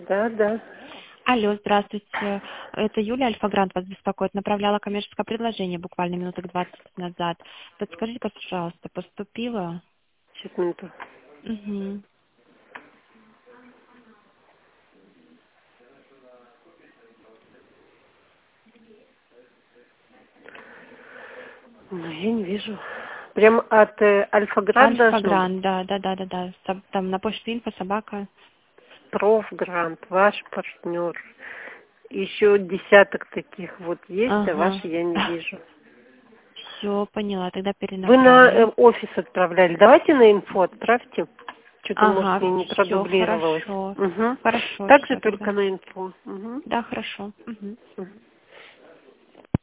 Да, да. Алло, здравствуйте. Это Юлия Альфа-Грант вас беспокоит. Направляла коммерческое предложение буквально минуток 20 назад. Подскажите, пожалуйста, поступило? Сейчас, минуту. Угу. Ну, я не вижу. Прям от Альфа-Грант должно быть. Альфа-Грант, да. Там на почту инфо, собака. Профгрант, ваш партнер. Еще десяток таких вот есть, а Ага. ваши я не вижу. Все, поняла. Тогда Вы на перенаправлю. офис отправляли. Давайте на инфо отправьте. Что-то, может, Ага, мне не все, продублировалось. хорошо. Угу. Хорошо, Также все только тогда. на инфо. Угу. Да, хорошо. Угу. Угу.